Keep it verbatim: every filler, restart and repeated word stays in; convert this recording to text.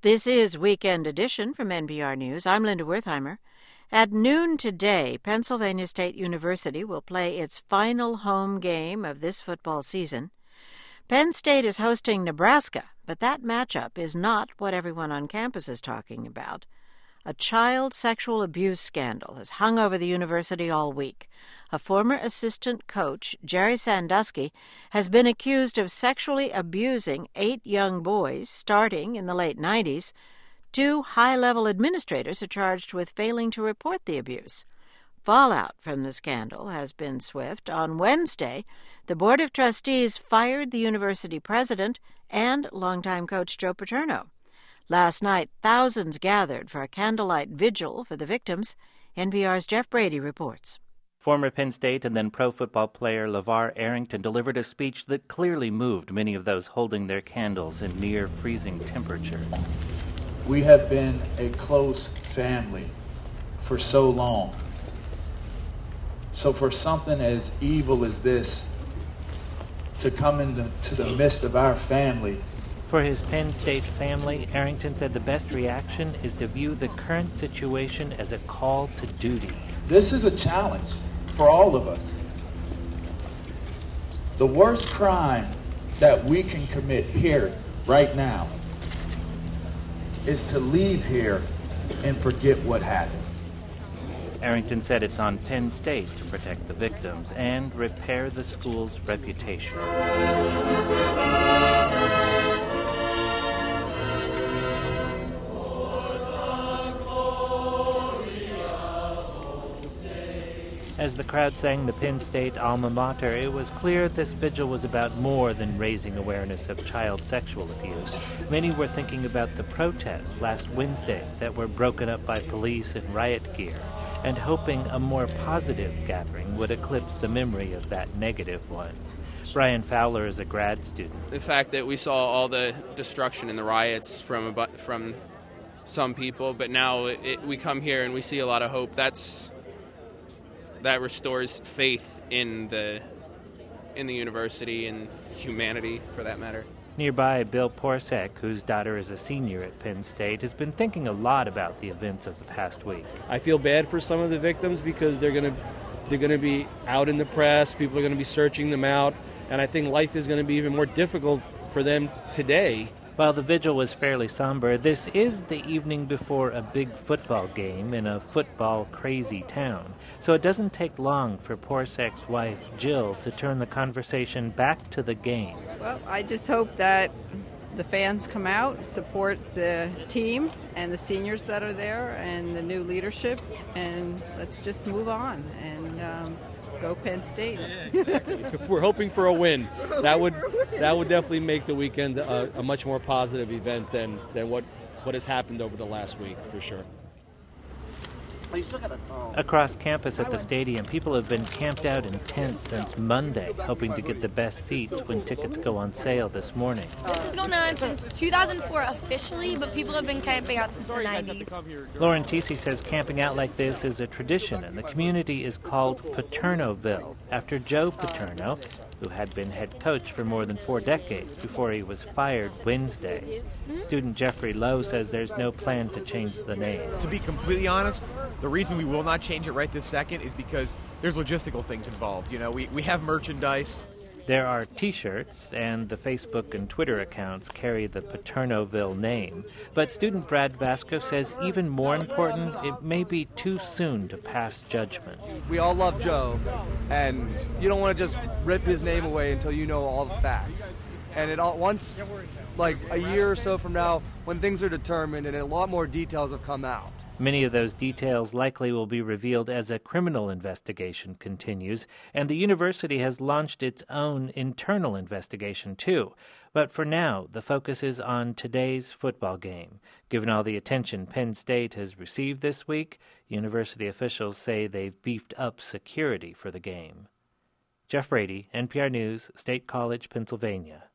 This is Weekend Edition from N P R News. I'm Linda Wertheimer. At noon today, Pennsylvania State University will play its final home game of this football season. Penn State is hosting Nebraska, but that matchup is not what everyone on campus is talking about. A child sexual abuse scandal has hung over the university all week. A former assistant coach, Jerry Sandusky, has been accused of sexually abusing eight young boys starting in the late nineties. Two high-level administrators are charged with failing to report the abuse. Fallout from the scandal has been swift. On Wednesday, the Board of Trustees fired the university president and longtime coach Joe Paterno. Last night, thousands gathered for a candlelight vigil for the victims. N P R's Jeff Brady reports. Former Penn State and then pro football player LeVar Arrington delivered a speech that clearly moved many of those holding their candles in near freezing temperatures. We have been a close family for so long. So for something as evil as this to come into to the midst of our family. For his Penn State family, Arrington said the best reaction is to view the current situation as a call to duty. This is a challenge for all of us. The worst crime that we can commit here, right now, is to leave here and forget what happened. Arrington said it's on Penn State to protect the victims and repair the school's reputation. As the crowd sang the Penn State alma mater, it was clear this vigil was about more than raising awareness of child sexual abuse. Many were thinking about the protests last Wednesday that were broken up by police in riot gear, and hoping a more positive gathering would eclipse the memory of that negative one. Brian Fowler is a grad student. The fact that we saw all the destruction in the riots from from some people, but now it, we come here and we see a lot of hope. That's that restores faith in the in the university and humanity, for that matter. Nearby, Bill Porsek, whose daughter is a senior at Penn State, has been thinking a lot about the events of the past week. I feel bad for some of the victims because they're going to they're going to be out in the press. People are going to be searching them out, and I think life is going to be even more difficult for them today. While the vigil was fairly somber, this is the evening before a big football game in a football-crazy town. So it doesn't take long for Porsek's wife, Jill, to turn the conversation back to the game. Well, I just hope that the fans come out, support the team and the seniors that are there and the new leadership, and let's just move on and um, go Penn State. We're hoping for a win. That would that would definitely make the weekend a, a much more positive event than, than what, what has happened over the last week, for sure. Across campus at the stadium, people have been camped out in tents since Monday, hoping to get the best seats when tickets go on sale this morning. This is going on since two thousand four officially, but people have been camping out since the nineties. Lauren Tesey says camping out like this is a tradition, and the community is called Paternoville, after Joe Paterno, who had been head coach for more than four decades before he was fired Wednesday. Student Jeffrey Lowe says there's no plan to change the name. To be completely honest, the reason we will not change it right this second is because there's logistical things involved. You know, we, we have merchandise. There are T-shirts, and the Facebook and Twitter accounts carry the Paternoville name. But student Brad Vasco says even more important, it may be too soon to pass judgment. We all love Joe, and you don't want to just rip his name away until you know all the facts. And it all once, like a year or so from now, when things are determined and a lot more details have come out. Many of those details likely will be revealed as a criminal investigation continues, and the university has launched its own internal investigation too. But for now, the focus is on today's football game. Given all the attention Penn State has received this week, university officials say they've beefed up security for the game. Jeff Brady, N P R News, State College, Pennsylvania.